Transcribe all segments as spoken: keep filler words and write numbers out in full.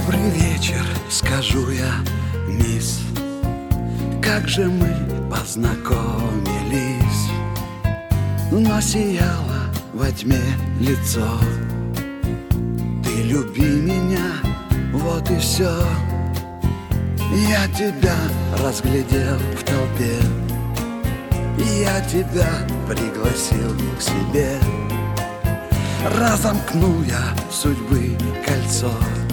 Добрый вечер, скажу я, мисс. Как же мы познакомились? Но сияло во тьме лицо. Ты люби меня, вот и все. Я тебя разглядел в толпе, я тебя пригласил к себе. Разомкнул я судьбы кольцо.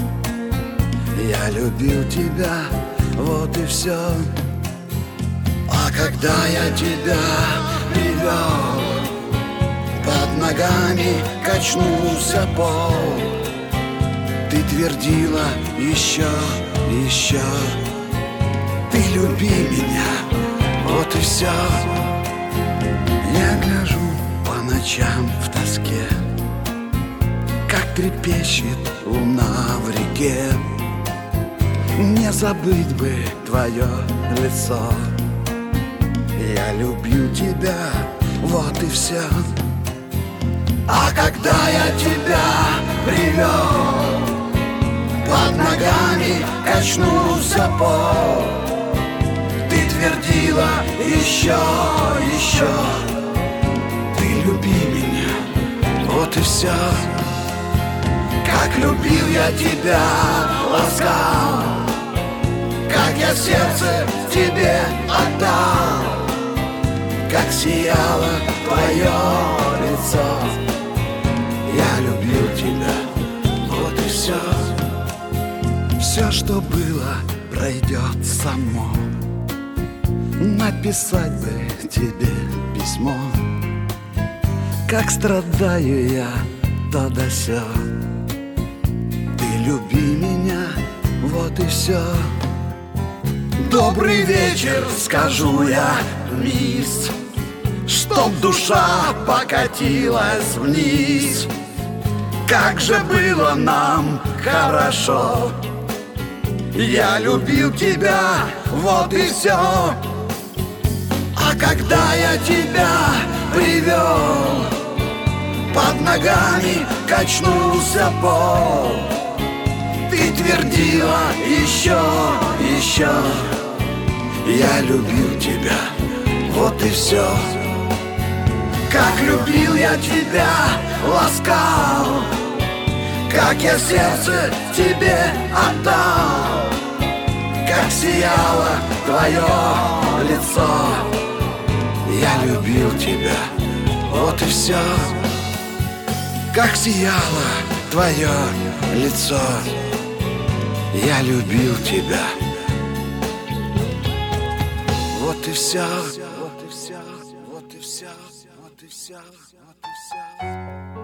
Я любил тебя, вот и все. А когда я тебя привел, под ногами качнулся пол. Ты твердила еще, еще: ты люби меня, вот и все. Я гляжу по ночам в тоске, как трепещет луна в реке. Не забыть бы твое лицо. Я люблю тебя, вот и все. А когда я тебя привел, под ногами качнулся пол. Ты твердила еще, еще: ты люби меня, вот и все. Как любил я тебя, ласкал, как я сердце тебе отдал, как сияло твое лицо. Я любил тебя, вот и все. Все, что было, пройдет само. Написать бы тебе письмо, как страдаю я, то да сё. Ты люби меня, вот и все. Добрый вечер, скажу я, мисс, чтоб душа покатилась вниз. Как же было нам хорошо. Я любил тебя, вот и все. А когда я тебя привел, под ногами качнулся пол. Ты твердила еще, еще: я любил тебя, вот и все. Как любил я тебя, ласкал, как я сердце тебе отдал, как сияло твое лицо. Я любил тебя, вот и все. Как сияло твое лицо. Я любил тебя, вот и все. Вот и все, вот и все, вот и все, вот и все.